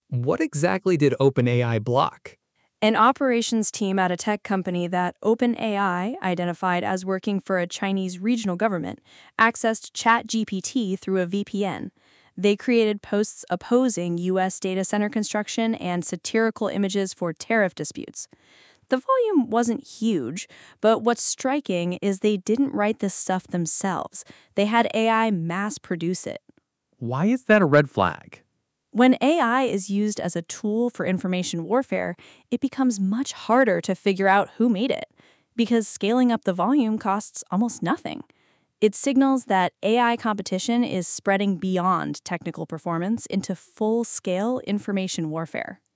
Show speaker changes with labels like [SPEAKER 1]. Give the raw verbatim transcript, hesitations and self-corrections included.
[SPEAKER 1] What exactly did OpenAI block?
[SPEAKER 2] An operations team at a tech company that OpenAI identified as working for a Chinese regional government accessed ChatGPT through a V P N. They created posts opposing U S data center construction and satirical images for tariff disputes. The volume wasn't huge, but what's striking is they didn't write this stuff themselves. They had A I mass produce it.
[SPEAKER 1] Why is that a red flag?
[SPEAKER 2] When A I is used as a tool for information warfare, it becomes much harder to figure out who made it, because scaling up the volume costs almost nothing. It signals that A I competition is spreading beyond technical performance into full scale information warfare.